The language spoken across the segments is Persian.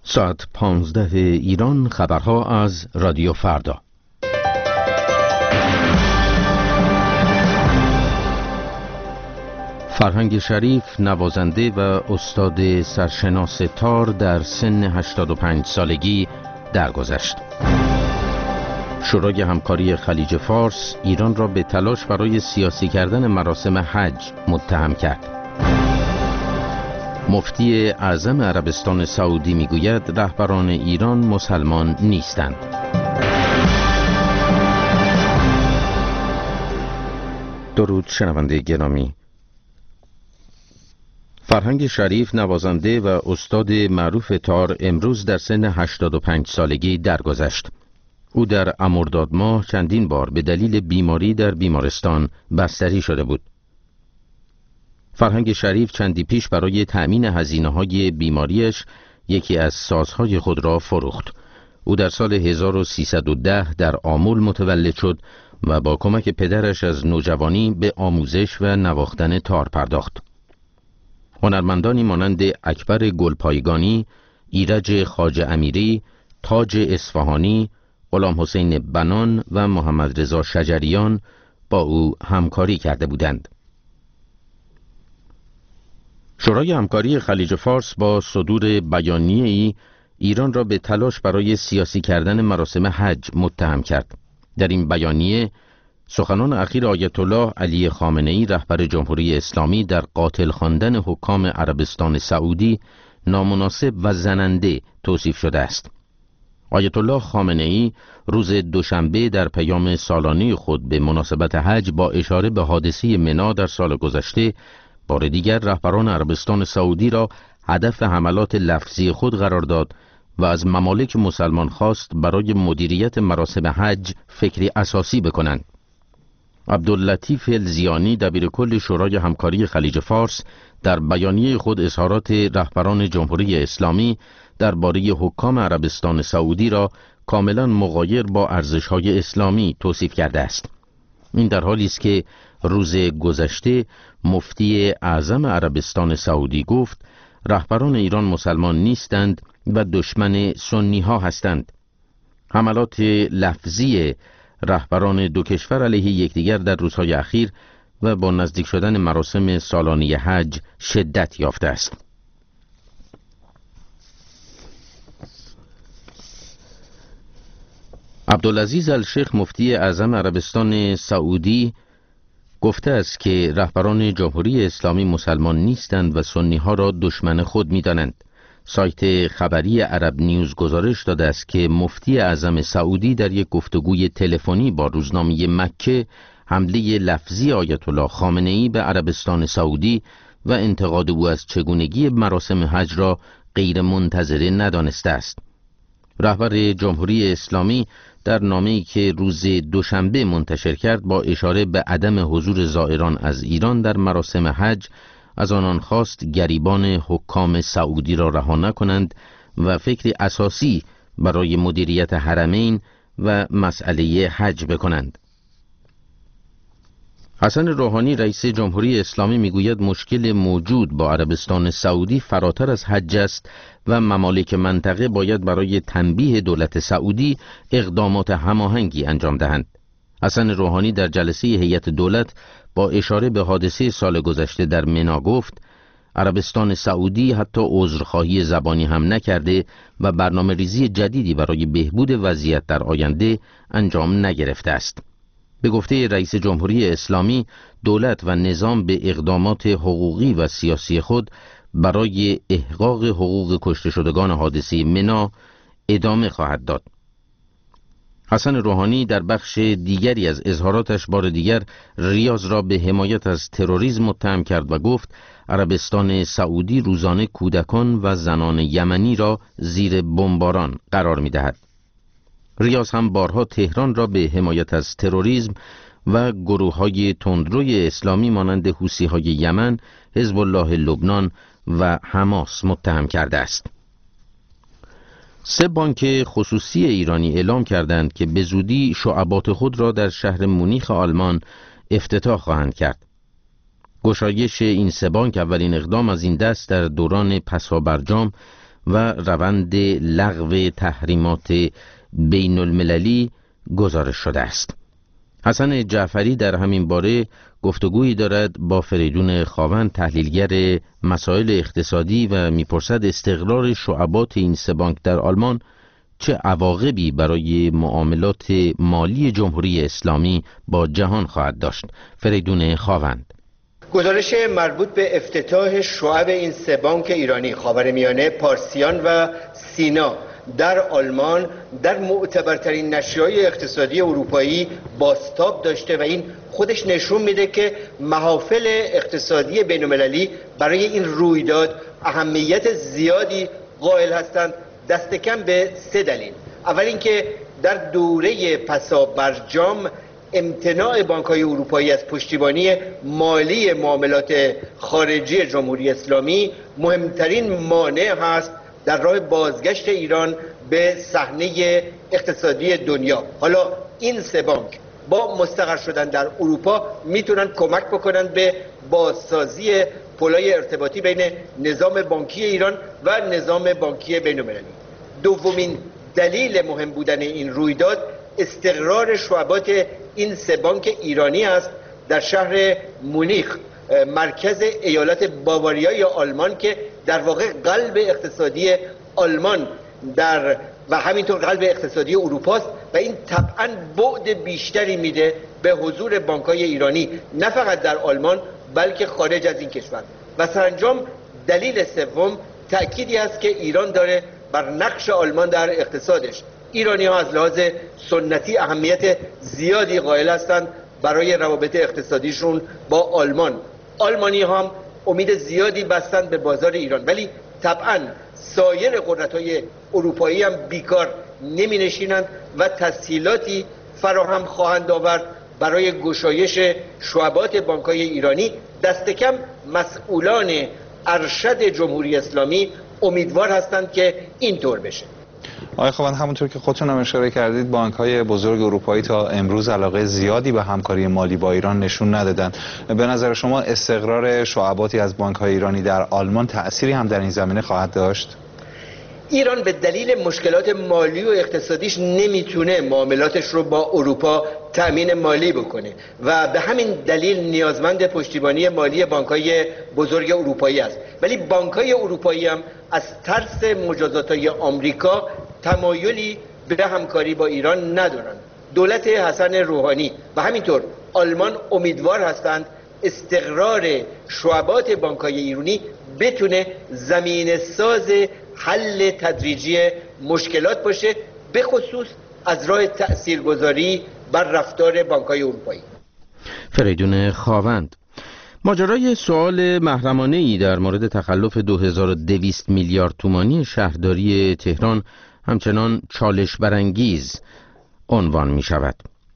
ساعت 15 ایران. خبرها از رادیو فردا. فرهنگ شریف، نوازنده و استاد سرشناس تار، در سن 85 سالگی درگذشت. شورای همکاری خلیج فارس ایران را به تلاش برای سیاسی کردن مراسم حج متهم کرد. مفتی اعظم عربستان سعودی میگوید رهبران ایران مسلمان نیستند. درود شنونده گرامی. فرهنگ شریف، نوازنده و استاد معروف تار، امروز در سن 85 سالگی درگذشت. او در مرداد ماه چندین بار به دلیل بیماری در بیمارستان بستری شده بود. فرهنگ شریف چندی پیش برای تأمین هزینه‌های بیماریش یکی از سازهای خود را فروخت. او در سال 1310 در آمل متولد شد و با کمک پدرش از نوجوانی به آموزش و نواختن تار پرداخت. هنرمندانی مانند اکبر گلپایگانی، ایرج خواجه امیری، تاج اصفهانی، غلام حسین بنان و محمد رضا شجریان با او همکاری کرده بودند. شورای همکاری خلیج فارس با صدور بیانیه‌ای ایران را به تلاش برای سیاسی کردن مراسم حج متهم کرد. در این بیانیه سخنان اخیر آیت الله علی خامنه‌ای رهبر جمهوری اسلامی در قاتل خواندن حکام عربستان سعودی نامناسب و زننده توصیف شده است. آیت الله خامنه‌ای روز دوشنبه در پیام سالانه خود به مناسبت حج با اشاره به حادثه منی در سال گذشته بار دیگر رهبران عربستان سعودی را هدف حملات لفظی خود قرار داد و از ممالک مسلمان خواست برای مدیریت مراسم حج فکری اساسی بکنند. عبداللطیف الزیانی دبیرکل شورای همکاری خلیج فارس در بیانیه خود اظهارات رهبران جمهوری اسلامی درباره حکام عربستان سعودی را کاملا مغایر با ارزش‌های اسلامی توصیف کرده است. این در حالی است که روز گذشته مفتی اعظم عربستان سعودی گفت رهبران ایران مسلمان نیستند و دشمن سنی ها هستند. حملات لفظی رهبران دو کشور علیه یکدیگر در روزهای اخیر و با نزدیک شدن مراسم سالانه حج شدت یافته است. عبدالعزیز الشیخ مفتی اعظم عربستان سعودی گفته است که رهبران جمهوری اسلامی مسلمان نیستند و سنی ها را دشمن خود می دانند. سایت خبری عرب نیوز گزارش داده است که مفتی اعظم سعودی در یک گفتگوی تلفنی با روزنامه مکه حمله لفظی آیت الله خامنه‌ای به عربستان سعودی و انتقاد او از چگونگی مراسم حج را غیر منتظره ندانسته است. رهبر جمهوری اسلامی در نامه‌ای که روز دوشنبه منتشر کرد با اشاره به عدم حضور زائران از ایران در مراسم حج از آنان خواست گریبان حکام سعودی را رها نکنند و فکری اساسی برای مدیریت حرمین و مسئله حج بکنند. حسن روحانی رئیس جمهوری اسلامی میگوید مشکل موجود با عربستان سعودی فراتر از حج است و ممالک منطقه باید برای تنبیه دولت سعودی اقدامات هماهنگی انجام دهند. حسن روحانی در جلسه هیئت دولت با اشاره به حادثه سال گذشته در منی گفت عربستان سعودی حتی عذرخواهی زبانی هم نکرده و برنامه ریزی جدیدی برای بهبود وضعیت در آینده انجام نگرفته است. به گفته رئیس جمهوری اسلامی دولت و نظام به اقدامات حقوقی و سیاسی خود برای احقاق حقوق کشته شدگان حادثه منی ادامه خواهد داد. حسن روحانی در بخش دیگری از اظهاراتش بار دیگر ریاض را به حمایت از تروریسم متهم کرد و گفت عربستان سعودی روزانه کودکان و زنان یمنی را زیر بمباران قرار می‌دهد. ریاض هم بارها تهران را به حمایت از تروریسم و گروه‌های تندروی اسلامی مانند حوثی‌های یمن، حزب الله لبنان و حماس متهم کرده است. 3 بانک خصوصی ایرانی اعلام کردند که به زودی شعبات خود را در شهر مونیخ آلمان افتتاح خواهند کرد. گشایش این 3 بانک اولین اقدام از این دست در دوران پسابرجام و روند لغو تحریمات بین المللی گزارش شده است. حسن جعفری در همین باره گفتگویی دارد با فریدون خاوند، تحلیلگر مسائل اقتصادی، و میپرسد استقرار شعبات این سه بانک در آلمان چه عواقبی برای معاملات مالی جمهوری اسلامی با جهان خواهد داشت. فریدون خاوند: گزارش مربوط به افتتاح شعب این سه بانک ایرانی خاورمیانه، پارسیان و سینا در آلمان در معتبرترین نشریه‌های اقتصادی اروپایی بازتاب داشته و این خودش نشون میده که محافل اقتصادی بین‌المللی برای این رویداد اهمیت زیادی قائل هستند، دست کم به 3 دلیل. اول اینکه در دوره پسابرجام امتناع بانک‌های اروپایی از پشتیبانی مالی معاملات خارجی جمهوری اسلامی مهمترین مانع هست در راه بازگشت ایران به صحنه اقتصادی دنیا. حالا این سه بانک با مستقر شدن در اروپا میتونن کمک بکنن به بازسازی پل‌های ارتباطی بین نظام بانکی ایران و نظام بانکی بین‌المللی. دومین دلیل مهم بودن این رویداد استقرار شعبات این سه بانک ایرانی است در شهر مونیخ، مرکز ایالت باواریا آلمان که در واقع قلب اقتصادی آلمان و همینطور قلب اقتصادی اروپاست و این طبعا بعد بیشتری میده به حضور بانک‌های ایرانی نه فقط در آلمان بلکه خارج از این کشور. و سرانجام دلیل سوم تأکیدی است که ایران داره بر نقش آلمان در اقتصادش. ایرانی‌ها از لحاظ سنتی اهمیت زیادی قائل هستند برای روابط اقتصادیشون با آلمان. آلمانی‌ها هم امید زیادی بستند به بازار ایران، ولی طبعاً سایر قدرت‌های اروپایی هم بیکار نمی‌نشینند و تسهیلاتی فراهم خواهند آورد برای گشایش شعبات بانک‌های ایرانی. دست کم مسئولان ارشد جمهوری اسلامی امیدوار هستند که اینطور بشه. آقای خاوند، همونطور که خودتون هم اشاره کردید بانک‌های بزرگ اروپایی تا امروز علاقه زیادی به همکاری مالی با ایران نشون ندادن. به نظر شما استقرار شعباتی از بانک‌های ایرانی در آلمان تأثیری هم در این زمینه خواهد داشت؟ ایران به دلیل مشکلات مالی و اقتصادیش نمیتونه معاملاتش رو با اروپا تأمین مالی بکنه و به همین دلیل نیازمند پشتیبانی مالی بانک‌های بزرگ اروپایی است. ولی بانک‌های اروپایی هم از ترس مجازات‌های آمریکا تمایلی به همکاری با ایران ندارند. دولت حسن روحانی و همینطور آلمان امیدوار هستند استقرار شعبات بانک‌های ایرانی بتونه زمینه ساز حل تدریجی مشکلات باشه، به خصوص از راه تأثیرگذاری بر رفتار بانک‌های اروپایی. فریدون خاوند: ماجرای سؤال محرمانه‌ای در مورد تخلف 2200 میلیارد تومانی شهرداری تهران همچنان چالش برانگیز عنوان می شود.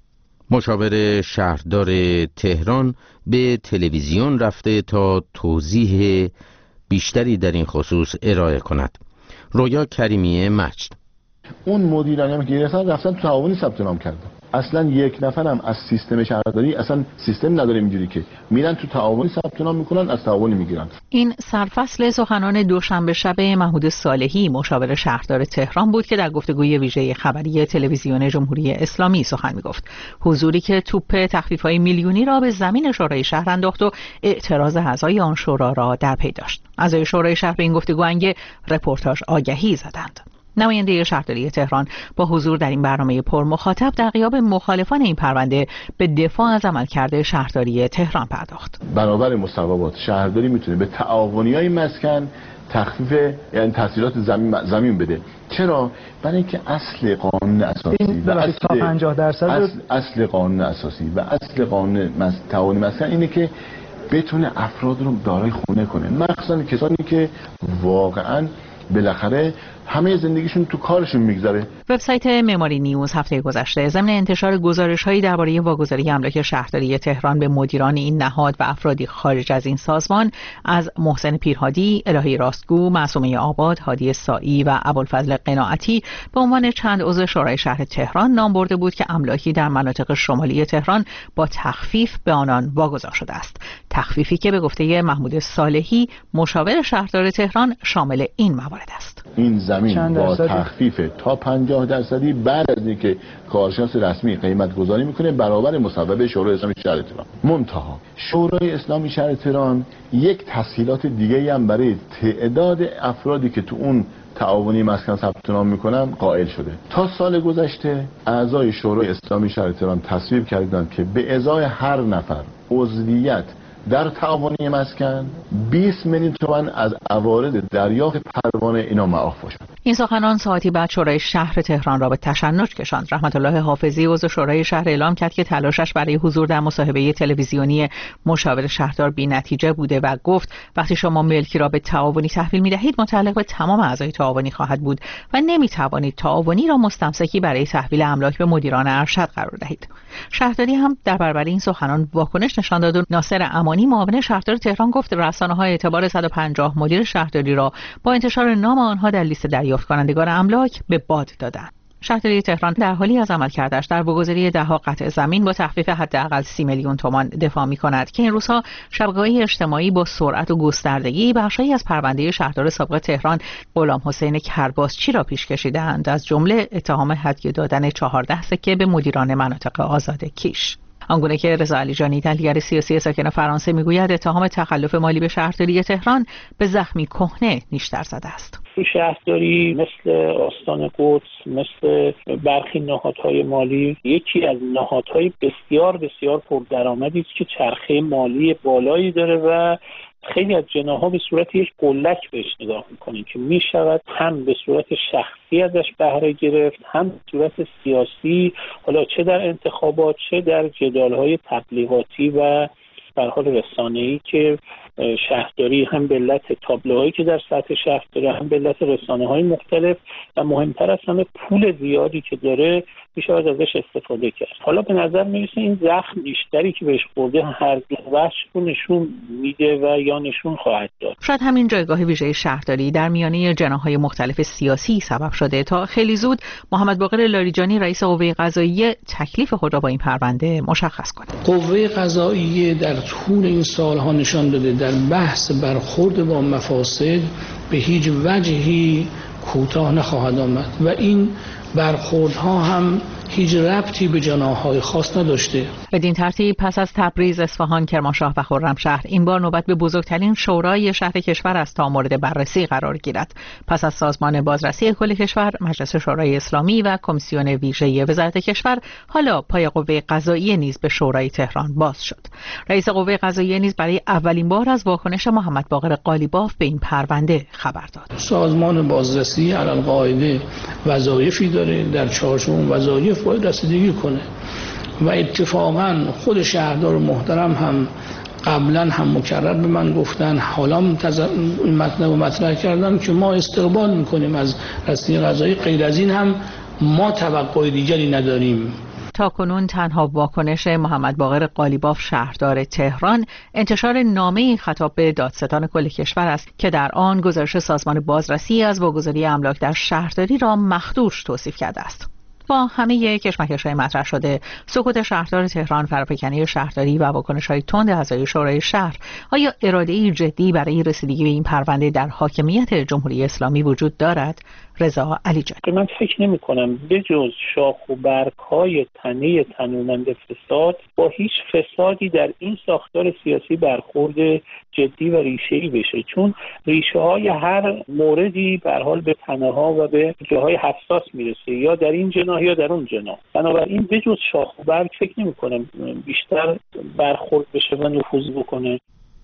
مشاور شهردار تهران به تلویزیون رفته تا توضیح بیشتری در این خصوص ارائه کند. رویا کریمی مجد: اون مدیرانی هم که گرفتن رفتن تو تعاونی ثبت نام کردن. اصلا یک نفرم از سیستم شهرداری اصلا سیستم نداره اینجوری که میرن تو تعاونی ثبت نام میکنن، از تعاونی میگیرن. این سرفصل سخنان دوشنبه شب محمود صالحی مشاور شهردار تهران بود که در گفتگوی ویژه خبری تلویزیون جمهوری اسلامی سخن میگفت. حضوری که توپ تخفیف‌های میلیونی را به زمین شورای شهر انداخت و اعتراض اعضای آن شورا را در پی داشت. اعضای شورای شهر به این گفتگو انگه رپورتاژ آگهی زدند. نماینده شهرداری تهران با حضور در این برنامه پرمخاطب در غیاب مخالفان این پرونده به دفاع از عملکرد شهرداری تهران پرداخت. بنابر مصوبات شهرداری میتونه به تعاونی‌های مسکن تخفیف یعنی تسهیلات زمین بده. چرا؟ برای اینکه اصل قانون اساسی و اصل قانون اساسی و اصل قانون تعاون مسکن اینه که بتونه افراد رو دارای خونه کنه، مخصوصا کسانی که واقعاً بالاخره همه زندگیشون تو کارشون میگذره. وبسایت معماری نیوز هفته گذشته ضمن انتشار گزارش‌هایی درباره واگذاری املاک شهرداری تهران به مدیران این نهاد و افرادی خارج از این سازمان از محسن پیرهادی، الهی راستگو، معصومه آباد، هادی سائی و ابوالفضل قناعتی به عنوان چند عضو شورای شهر تهران نام برده بود که املاکی در مناطق شمالی تهران با تخفیف به آنان واگذار شده است. تخفیفی که به گفته محمود صالحی مشاور شهردار تهران شامل این موارد مورد است. این زمین با تخفیف تا 50% بعد از اینکه کارشناس رسمی قیمت گذاری میکنه برابر مصوبه شورای اسلامی شهر تهران. منتها شورای اسلامی شهر تهران یک تسهیلات دیگه هم برای تعداد افرادی که تو اون تعاونی مسکن ثبت نام میکنن قائل شده. تا سال گذشته اعضای شورای اسلامی شهر تهران تصویب کردند که به ازای هر نفر عضویت در تعاونی مسکن 20 میلیون تومان از عوارض دریافت پروانه اینا معاف باشد. این سخنان ساعتی بعد شورای شهر تهران را به تشنج کشاند. رحمت الله حافظی عضو شورای شهر اعلام کرد که تلاشش برای حضور در مصاحبه تلویزیونی مشاور شهردار بی‌نتیجه بوده و گفت وقتی شما ملکی را به تعاونی تحویل می‌دهید متعلق به تمام اعضای تعاونی خواهد بود و نمی‌توانید تعاونی را مستمسکی برای تحویل املاک به مدیران ارشد قرار دهید. شهرداری هم در برابر این سخنان واکنش نشان داد و ناصر امانی معاون شهردار تهران گفت رسانه‌های اعتبار 150 مدیر شهرداری را با انتشار نام آنها در لیست دریافت کنندگان املاک به باد دادند. شهرداری تهران در حالی از عملکردش در واگذاری ده‌ها قطع زمین با تخفیف حداقل 30 میلیون تومان دفاع می‌کند که این روزها شبکه‌های اجتماعی با سرعت و گستردگی بخشی از پرونده شهردار سابق تهران غلام حسین کرباسچی را پیش کشیدند، از جمله اتهام هدیه دادن 14 سکه به مدیران مناطق آزاد کیش. آنگونه که رضا علیجانی تحلیلگر سیاسی ساکن فرانسه میگوید اتهام تخلف مالی به شهرداری تهران به زخمی کهنه نیشتر زده است. شهرداری مثل آستان قدس، مثل برخی نهادهای مالی یکی از نهادهای بسیار بسیار پردرآمدی است که چرخه مالی بالایی داره و خیلی از جناح‌ها به صورت یک قلک بهش نگاه می‌کنن که می‌شود هم به صورت شخصی ازش بهره گرفت، هم به صورت سیاسی، حالا چه در انتخابات چه در جدال‌های تبلیغاتی و به حال رسانه‌ای که شهرداری هم به علت تابلوهایی که در سطح شهر داره، هم به علت رسانه‌های مختلف و مهمتر از همه پول زیادی که داره میشود ازش استفاده کرد. حالا به نظر میرسه این زخم بیشتری که بهش خورده هر دو وجه رو نشون میده و یا نشون خواهد داد. شاید همین جایگاه ویژه شهرداری در میانه جناح‌های مختلف سیاسی سبب شده تا خیلی زود محمد باقر لاریجانی رئیس قوه قضاییه تکلیف خود را با این پرونده مشخص کند. قوه قضاییه در طول این سالها نشان داده در بحث برخورد با مفاسد به هیچ وجهی کوتاه نخواهد آمد و این برخوردها هم هیچ ربطی به جناح‌های خاص نداشته. بدین ترتیب پس از تبریز، اصفهان، کرمانشاه و خرمشهر این بار نوبت به بزرگترین شورای شهر کشور است تا مورد بررسی قرار گیرد. پس از سازمان بازرسی کل کشور، مجلس شورای اسلامی و کمیسیون ویژه وزارت کشور، حالا پای قوه قضاییه نیز به شورای تهران باز شد. رئیس قوه قضاییه نیز برای اولین بار از واکنش محمد باقر قالیباف به این پرونده خبر داد. سازمان بازرسی علالقاعده وظایفی داره، در چارچوب وظایف باید رسیدگی کنه و اتفاقا خود شهردار محترم هم قبلا هم مکرر به من گفتن، حالا این مطلب رو مطرح کردن که ما استقبال میکنیم از رسانه‌های قضایی، غیر از این هم ما توقع دیگری نداریم. تاکنون تنها واکنش محمد باقر قالیباف شهردار تهران انتشار نامه‌ای خطاب به دادستان کل کشور است که در آن گزارش سازمان بازرسی از واگذاری املاک در شهرداری را مخدوش توصیف کرده است. با همه کشمکش‌های مطرح شده، سکوت شهردار تهران، فرافکنی شهرداری و واکنش‌های تند اعضای شورای شهر، آیا اراده‌ای جدی برای رسیدگی به این پرونده در حاکمیت جمهوری اسلامی وجود دارد؟ رضا علیجانی: من فکر نمی‌کنم به جز شاخ و برگ‌های تنه تنومند فساد با هیچ فسادی در این ساختار سیاسی برخورد جدی و ریشه‌ای بشه، چون ریشه‌های هر موردی به هر حال به تنه‌ها و به جاهای حساس میرسه، یا در این جناح یا در اون جناح. بنابراین به جز شاخ و برگ فکر نمی‌کنم بیشتر برخورد بشه و نفوذ بکنه.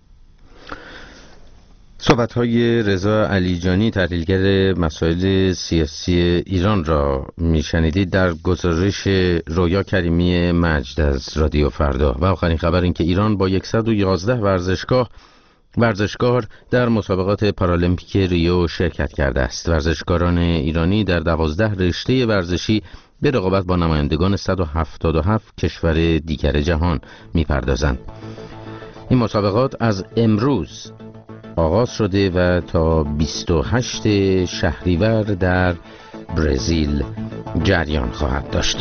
صحبت‌های رضا علیجانی، تحلیلگر مسائل سیاسی ایران را میشنیدید در گزارش رویا کریمی مجد از رادیو فردا. و آخرین خبر این که ایران با 111 ورزشکار در مسابقات پارالمپیک ریو شرکت کرده است. ورزشکاران ایرانی در 12 رشته ورزشی به رقابت با نمایندگان 177 کشور دیگر جهان می‌پردازند. این مسابقات از امروز آغاز شده و تا 28 شهریور در برزیل جریان خواهد داشت.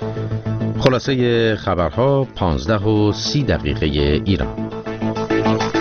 خلاصه خبرها 15:30 ایران.